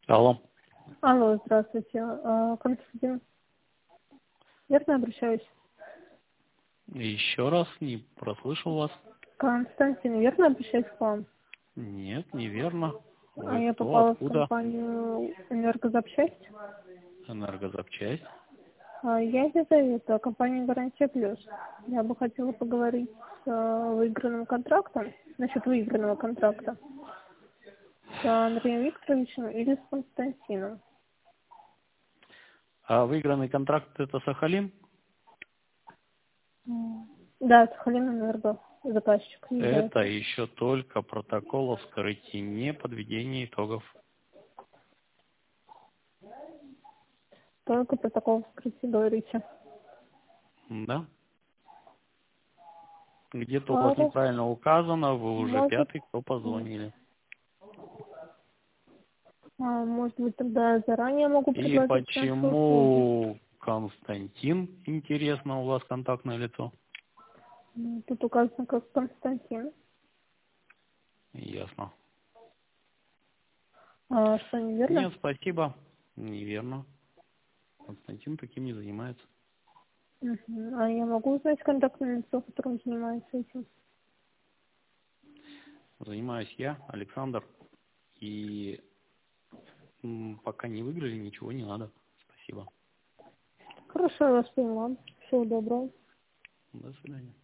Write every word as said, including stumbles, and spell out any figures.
Алло. Алло, здравствуйте. А, Константин, верно обращаюсь? Еще раз не прослышал вас. Константин, верно обращаюсь к вам? Нет, неверно. А Вы я кто? попала в Откуда? компанию «Энергозапчасть». Энергозапчасть. А, Я Елизавета, компания «Гарантия Плюс». Я бы хотела поговорить с а, выигранным контрактом, насчет выигранного контракта, с Андреем Викторовичем или с Константином. А выигранный контракт это Сахалин? М. Да, Сахалин Энерго, заказчик Это является. еще только протокол о вскрытии, не подведение итогов. Только протокол вскрытия, говорите. Да? Где-то у вас Хорошо. неправильно указано, вы уже Может, пятый, кто позвонили. А, может быть, тогда заранее могу И предложить наши услуги. почему Константин, интересно, у вас контактное лицо? М, Тут указано как Константин. Ясно. А, что, неверно? Нет, спасибо. Неверно. Константин таким не занимается. Мгм. А я могу узнать контактное лицо, которым занимается этим? Занимаюсь я, Александр. И м, пока не выиграли, ничего не надо. Спасибо. Хорошо, я вас поняла. Всего доброго. До свидания.